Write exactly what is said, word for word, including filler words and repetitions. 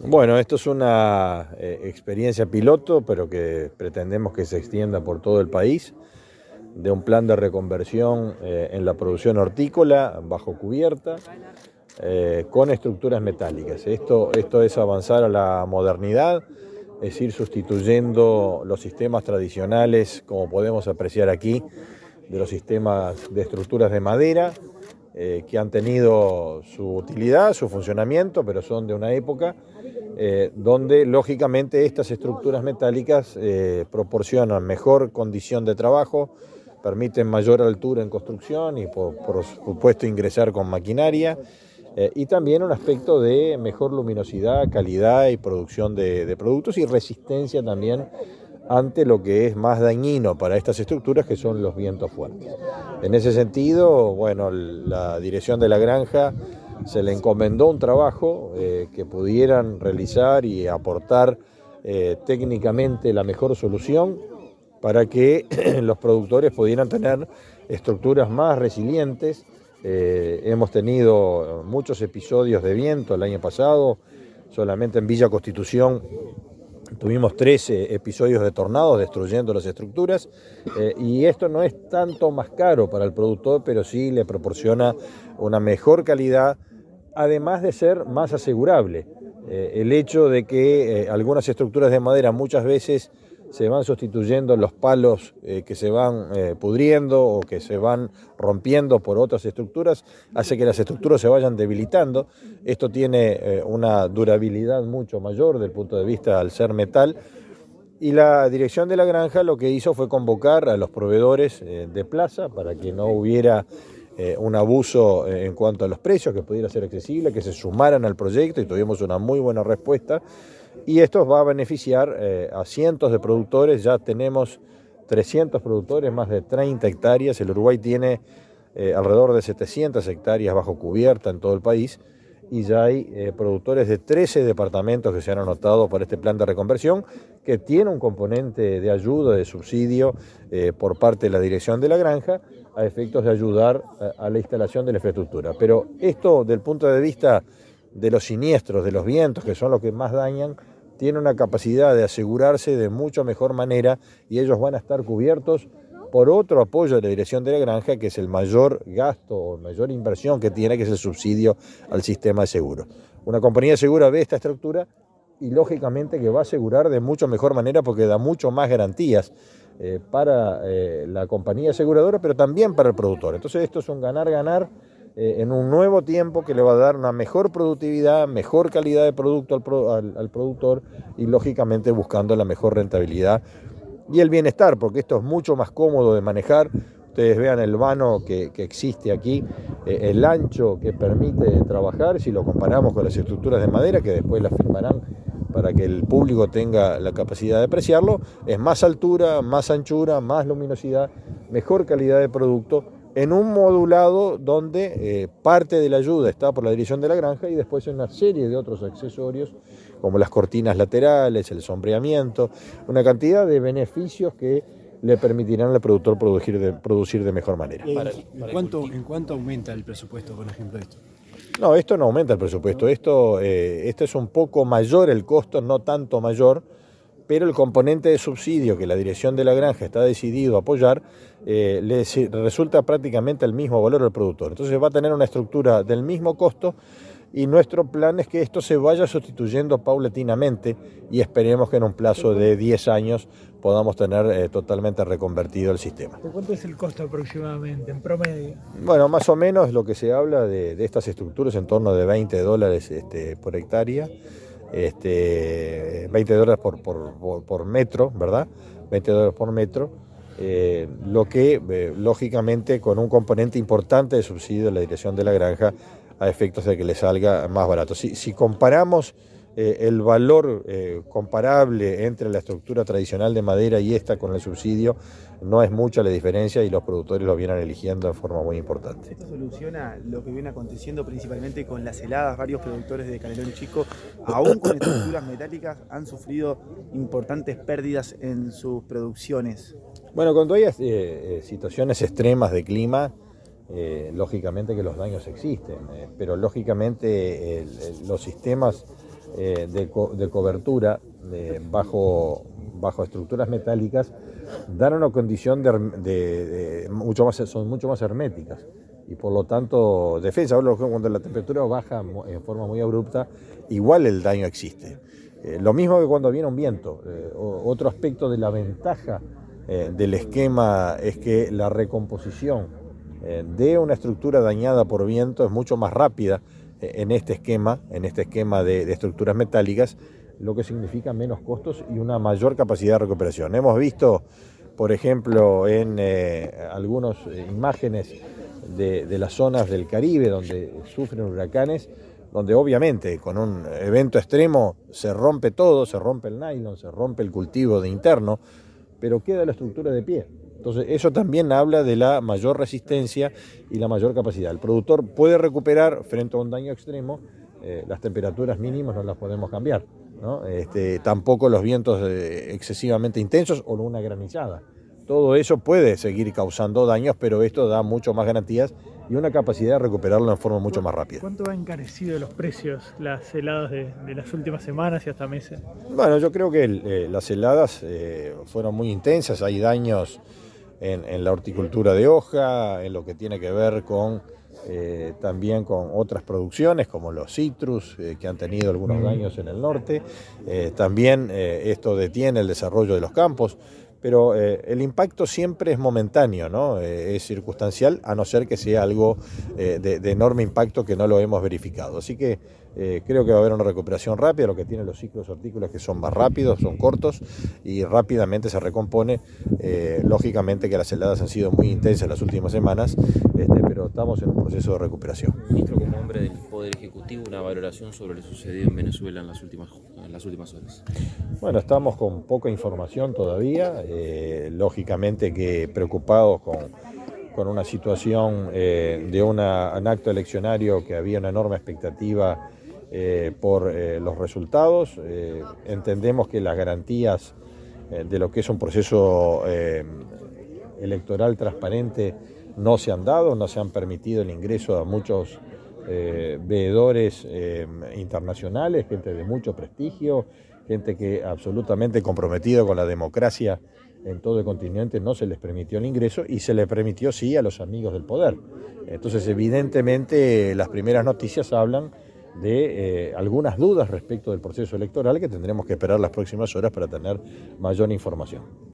Bueno, esto es una eh, experiencia piloto, pero que pretendemos que se extienda por todo el país, de un plan de reconversión eh, en la producción hortícola bajo cubierta, eh, con estructuras metálicas. Esto, esto es avanzar a la modernidad, es ir sustituyendo los sistemas tradicionales, como podemos apreciar aquí, de los sistemas de estructuras de madera, eh, que han tenido su utilidad, su funcionamiento, pero son de una época eh, donde lógicamente estas estructuras metálicas eh, proporcionan mejor condición de trabajo, permiten mayor altura en construcción y por, por supuesto ingresar con maquinaria, eh, y también un aspecto de mejor luminosidad, calidad y producción de, de productos y resistencia también ante lo que es más dañino para estas estructuras, que son los vientos fuertes. En ese sentido, bueno, la dirección de la granja se le encomendó un trabajo eh, que pudieran realizar y aportar eh, técnicamente la mejor solución para que los productores pudieran tener estructuras más resilientes. Eh, hemos tenido muchos episodios de viento el año pasado, solamente en Villa Constitución tuvimos trece episodios de tornados destruyendo las estructuras, eh, y esto no es tanto más caro para el productor, pero sí le proporciona una mejor calidad, además de ser más asegurable. Eh, el hecho de que eh, algunas estructuras de madera muchas veces se van sustituyendo los palos eh, que se van eh, pudriendo o que se van rompiendo por otras estructuras, hace que las estructuras se vayan debilitando. Esto tiene eh, una durabilidad mucho mayor desde el punto de vista al ser metal. Y la dirección de la granja lo que hizo fue convocar a los proveedores eh, de plaza para que no hubiera eh, un abuso eh, en cuanto a los precios, que pudiera ser accesible, que se sumaran al proyecto, y tuvimos una muy buena respuesta. Y esto va a beneficiar eh, a cientos de productores. Ya tenemos trescientos productores, más de treinta hectáreas. El Uruguay tiene eh, alrededor de setecientas hectáreas bajo cubierta en todo el país, y ya hay eh, productores de trece departamentos que se han anotado para este plan de reconversión, que tiene un componente de ayuda, de subsidio eh, por parte de la dirección de la granja, a efectos de ayudar a, a la instalación de la infraestructura. Pero esto, del punto de vista de los siniestros, de los vientos, que son los que más dañan, tiene una capacidad de asegurarse de mucho mejor manera, y ellos van a estar cubiertos por otro apoyo de la dirección de la granja, que es el mayor gasto o mayor inversión que tiene, que es el subsidio al sistema de seguro. Una compañía de seguro ve esta estructura y lógicamente que va a asegurar de mucho mejor manera, porque da mucho más garantías eh, para eh, la compañía aseguradora, pero también para el productor. Entonces esto es un ganar-ganar eh, en un nuevo tiempo que le va a dar una mejor productividad, mejor calidad de producto al, pro, al, al productor, y lógicamente buscando la mejor rentabilidad y el bienestar, porque esto es mucho más cómodo de manejar. Ustedes vean el vano que, que existe aquí, eh, el ancho que permite trabajar, si lo comparamos con las estructuras de madera, que después las firmarán para que el público tenga la capacidad de apreciarlo. Es más altura, más anchura, más luminosidad, mejor calidad de producto, en un modulado donde eh, parte de la ayuda está por la dirección de la granja, y después una serie de otros accesorios como las cortinas laterales, el sombreamiento, una cantidad de beneficios que le permitirán al productor producir de, producir de mejor manera. ¿En, ¿En, cuánto, ¿En cuánto aumenta el presupuesto, por ejemplo, esto? No, esto no aumenta el presupuesto, esto, eh, esto es un poco mayor el costo, no tanto mayor, pero el componente de subsidio que la dirección de la granja está decidido a apoyar eh, le resulta prácticamente el mismo valor al productor. Entonces va a tener una estructura del mismo costo, y nuestro plan es que esto se vaya sustituyendo paulatinamente, y esperemos que en un plazo de diez años podamos tener eh, totalmente reconvertido el sistema. ¿De cuánto es el costo aproximadamente, en promedio? Bueno, más o menos lo que se habla de, de estas estructuras en torno de veinte dólares este, por hectárea. Este, veinte dólares por, por, por, por metro, ¿verdad? veinte dólares por metro, eh, lo que eh, lógicamente con un componente importante de subsidio de la dirección de la granja, a efectos de que le salga más barato. Si, si comparamos eh, el valor eh, comparable entre la estructura tradicional de madera y esta con el subsidio, no es mucha la diferencia, y los productores lo vienen eligiendo de forma muy importante. ¿Esto soluciona lo que viene aconteciendo principalmente con las heladas? Varios productores de Canelones Chico, aún con estructuras metálicas, han sufrido importantes pérdidas en sus producciones. Bueno, cuando hay eh, situaciones extremas de clima, Eh, lógicamente que los daños existen, eh, pero lógicamente eh, los sistemas eh, de, co de cobertura eh, bajo, bajo estructuras metálicas dan una condición de, de, de mucho más, son mucho más herméticas y por lo tanto defensa. Ahora, cuando la temperatura baja en forma muy abrupta, igual el daño existe. Eh, lo mismo que cuando viene un viento. Eh, otro aspecto de la ventaja eh, del esquema es que la recomposición eh, de una estructura dañada por viento es mucho más rápida eh, en este esquema, en este esquema de, de estructuras metálicas, lo que significa menos costos y una mayor capacidad de recuperación. Hemos visto, por ejemplo, en eh, algunas eh, imágenes de, de las zonas del Caribe donde sufren huracanes, donde obviamente con un evento extremo se rompe todo, se rompe el nylon, se rompe el cultivo de interno, pero queda la estructura de pie. Entonces eso también habla de la mayor resistencia y la mayor capacidad. El productor puede recuperar frente a un daño extremo, eh, las temperaturas mínimas no las podemos cambiar, ¿no? Este, tampoco los vientos eh, excesivamente intensos o una granizada. Todo eso puede seguir causando daños, pero esto da mucho más garantías y una capacidad de recuperarlo en forma mucho más rápida. ¿Cuánto han encarecido los precios las heladas de, de las últimas semanas y hasta meses? Bueno, yo creo que eh, las heladas eh, fueron muy intensas, hay daños en, en la horticultura de hoja, en lo que tiene que ver con eh, también con otras producciones como los citrus, eh, que han tenido algunos daños en el norte. Eh, también eh, esto detiene el desarrollo de los campos. Pero eh, el impacto siempre es momentáneo, ¿no? Eh, es circunstancial, a no ser que sea algo eh, de, de enorme impacto que no lo hemos verificado. Así que eh, creo que va a haber una recuperación rápida, lo que tienen los ciclos hortícolas que son más rápidos, son cortos y rápidamente se recompone. Eh, lógicamente que las heladas han sido muy intensas las últimas semanas, este, pero estamos en un proceso de recuperación. Ministro, como hombre del Poder Ejecutivo, una valoración sobre lo sucedido en Venezuela en las últimas, en las últimas horas. Bueno, estamos con poca información todavía, eh, lógicamente que preocupados con, con una situación eh, de una, un acto eleccionario que había una enorme expectativa eh, por eh, los resultados. Eh, entendemos que las garantías eh, de lo que es un proceso eh, electoral transparente no se han dado, no se han permitido el ingreso a muchos eh, veedores eh, internacionales, gente de mucho prestigio, gente que absolutamente comprometido con la democracia en todo el continente, no se les permitió el ingreso y se le permitió sí a los amigos del poder. Entonces evidentemente las primeras noticias hablan de eh, algunas dudas respecto del proceso electoral que tendremos que esperar las próximas horas para tener mayor información.